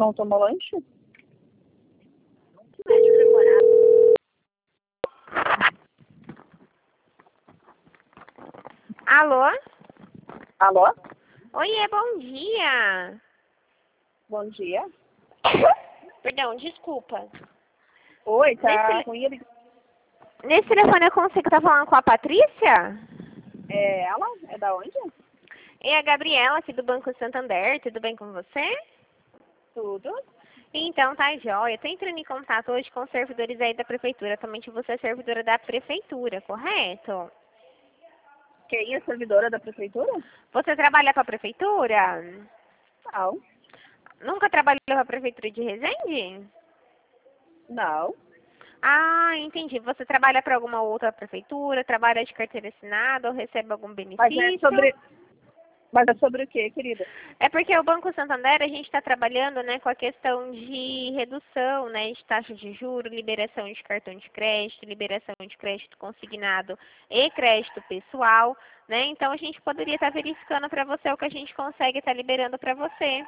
não tomou lanche? Alô? Alô? Oiê, bom dia. Bom dia. Perdão, desculpa. Oi, tá Nesse, ruim? nesse telefone eu consigo estar falando com a Patrícia? É ela? É da onde? É a Gabriela, aqui do Banco Santander. Tudo bem com você? Tudo. Então, tá jóia. Eu tô entrando em contato hoje com os servidores aí da prefeitura. Atualmente você é servidora da prefeitura, correto? Quem é servidora da prefeitura? Você trabalha para a prefeitura? Não. Nunca trabalhou para a prefeitura de Resende? Não. Ah, entendi. Você trabalha para alguma outra prefeitura, trabalha de carteira assinada ou recebe algum Mas benefício? é sobre o quê, querida? É porque o Banco Santander, a gente está trabalhando, né, com a questão de redução, né, de taxa de juros, liberação de cartão de crédito, liberação de crédito consignado e crédito pessoal, né? Então a gente poderia estar verificando para você o que a gente consegue estar liberando para você.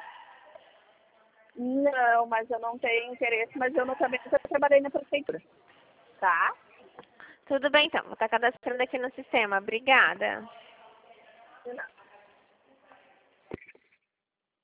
Não, mas eu não tenho interesse, mas eu também nunca trabalhei na prefeitura. Tá? Tudo bem, então. Vou estar cadastrando aqui no sistema. Obrigada. Não.